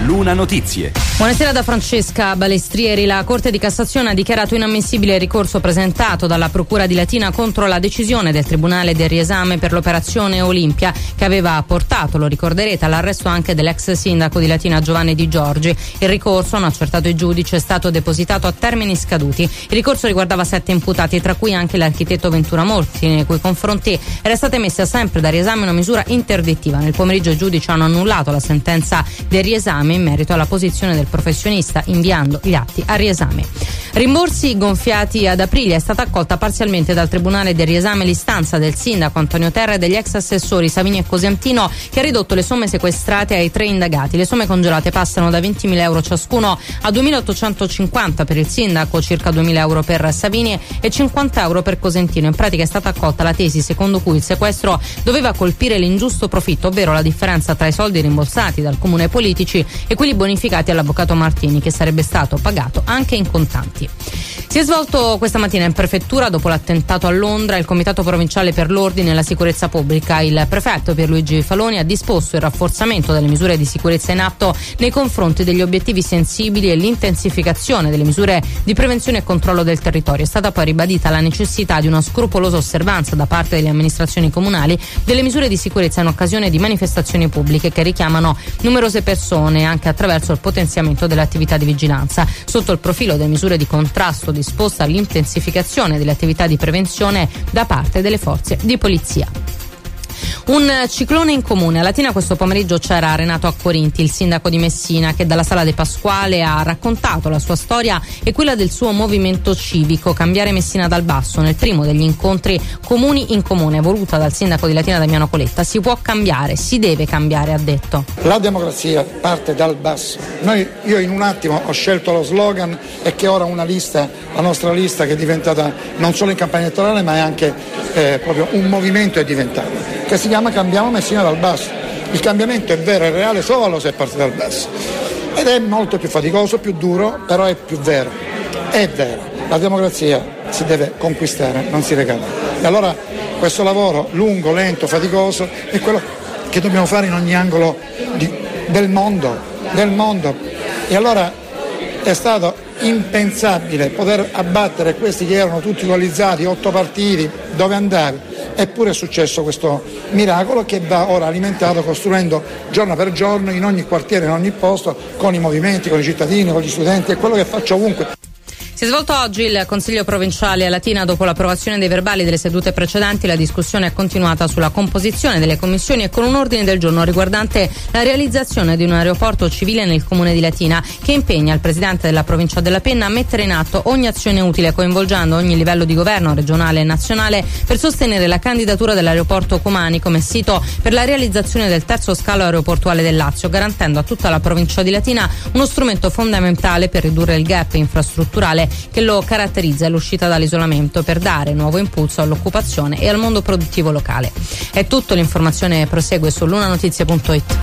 Luna Notizie. Buonasera da Francesca Balestrieri. La Corte di Cassazione ha dichiarato inammissibile il ricorso presentato dalla Procura di Latina contro la decisione del Tribunale del riesame per l'operazione Olimpia, che aveva portato, lo ricorderete, all'arresto anche dell'ex sindaco di Latina Giovanni Di Giorgi. Il ricorso, hanno accertato i giudici, è stato depositato a termini scaduti. Il ricorso riguardava 7 imputati, tra cui anche l'architetto Ventura Morti, nei cui confronti era stata emessa sempre da riesame una misura interdittiva. Nel pomeriggio i giudici hanno annullato la sentenza del riesame in merito alla posizione del professionista, inviando gli atti a riesame. Rimborsi gonfiati ad aprile. È stata accolta parzialmente dal Tribunale del riesame l'istanza del sindaco Antonio Terra e degli ex assessori Savini e Cosentino, che ha ridotto le somme sequestrate ai 3 indagati. Le somme congelate passano da 20.000 euro ciascuno a 2.850 per il sindaco, circa 2.000 euro per Savini e 50 euro per Cosentino. In pratica è stata accolta la tesi secondo cui il sequestro doveva colpire l'ingiusto profitto, ovvero la differenza tra i soldi rimborsati dal comune ai politici e quelli bonificati all'avvocato Martini, che sarebbe stato pagato anche in contanti. Si è svolto questa mattina in prefettura, dopo l'attentato a Londra, il Comitato Provinciale per l'Ordine e la Sicurezza Pubblica. Il prefetto Pierluigi Faloni ha disposto il rafforzamento delle misure di sicurezza in atto nei confronti degli obiettivi sensibili e l'intensificazione delle misure di prevenzione e controllo del territorio. È stata poi ribadita la necessità di una scrupolosa osservanza da parte delle amministrazioni comunali delle misure di sicurezza in occasione di manifestazioni pubbliche che richiamano numerose persone, anche attraverso il potenziamento delle attività di vigilanza. Sotto il profilo delle misure di contrasto disposta l'intensificazione delle attività di prevenzione da parte delle forze di polizia. Un ciclone in comune. A Latina questo pomeriggio c'era Renato Accorinti, il sindaco di Messina, che dalla Sala De Pasquale ha raccontato la sua storia e quella del suo movimento civico Cambiare Messina dal Basso, nel primo degli incontri comuni in comune voluta dal sindaco di Latina Damiano Coletta. Si può cambiare, si deve cambiare, ha detto. La democrazia parte dal basso. Io in un attimo ho scelto lo slogan e che ora una lista, la nostra lista, che è diventata non solo in campagna elettorale ma è anche proprio un movimento, è diventato, che si chiama Cambiamo Messina dal Basso. Il cambiamento è vero e reale solo se parte dal basso ed è molto più faticoso, più duro, però è più vero. È vero, la democrazia si deve conquistare, non si regala. E allora questo lavoro lungo, lento, faticoso è quello che dobbiamo fare in ogni angolo del mondo. E allora è stato impensabile poter abbattere questi che erano tutti coalizzati, 8 partiti, dove andare. Eppure è successo questo miracolo che va ora alimentato, costruendo giorno per giorno in ogni quartiere, in ogni posto, con i movimenti, con i cittadini, con gli studenti. È quello che faccio ovunque. Si è svolto oggi il Consiglio Provinciale a Latina. Dopo l'approvazione dei verbali delle sedute precedenti, la discussione è continuata sulla composizione delle commissioni e con un ordine del giorno riguardante la realizzazione di un aeroporto civile nel comune di Latina, che impegna il presidente della provincia della Penna a mettere in atto ogni azione utile, coinvolgendo ogni livello di governo regionale e nazionale, per sostenere la candidatura dell'aeroporto Comani come sito per la realizzazione del terzo scalo aeroportuale del Lazio, garantendo a tutta la provincia di Latina uno strumento fondamentale per ridurre il gap infrastrutturale che lo caratterizza, l'uscita dall'isolamento, per dare nuovo impulso all'occupazione e al mondo produttivo locale. È tutto, l'informazione prosegue su lunanotizie.it.